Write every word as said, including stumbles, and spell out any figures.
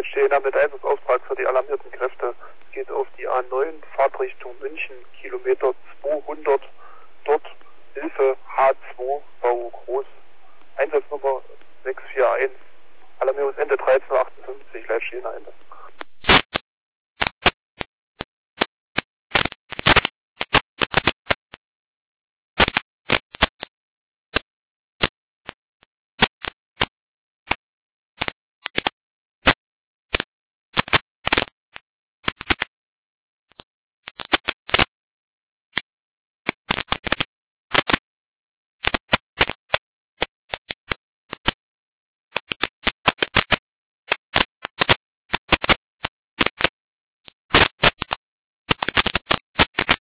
Leitstehender mit Einsatzauftrag für die alarmierten Kräfte. Es geht auf die A neun, Fahrtrichtung München, Kilometer zweihundert. Dort Hilfe H zwei, V groß. Einsatznummer sechs vier eins. Alarmierungsende dreizehn Uhr achtundfünfzig, Leitstehender Ende.